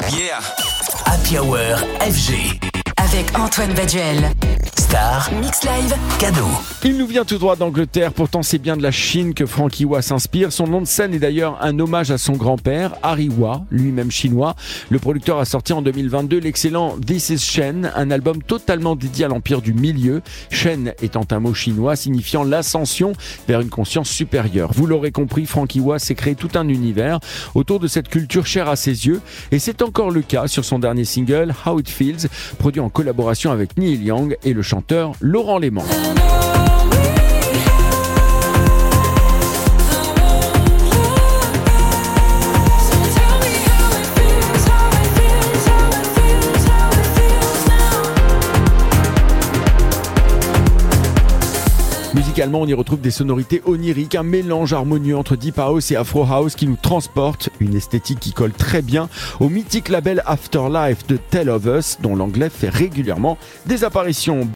Yeah. Happy Hour FG. Avec Antoine Baduel. Star, Mix Live, cadeau. Il nous vient tout droit d'Angleterre, pourtant c'est bien de la Chine que Frankie Wah s'inspire. Son nom de scène est d'ailleurs un hommage à son grand-père, Harry Wah, lui-même chinois. Le producteur a sorti en 2022 l'excellent This is Shen, un album totalement dédié à l'empire du milieu. Shen étant un mot chinois signifiant l'ascension vers une conscience supérieure. Vous l'aurez compris, Frankie Wah s'est créé tout un univers autour de cette culture chère à ses yeux. Et c'est encore le cas sur son dernier single, How It Feels, produit en collaboration avec Neil Young et le chanteur Laurent Léman. Musicalement, on y retrouve des sonorités oniriques, un mélange harmonieux entre Deep House et Afro House qui nous transporte, une esthétique qui colle très bien au mythique label Afterlife de Tell of Us, dont l'anglais fait régulièrement des apparitions.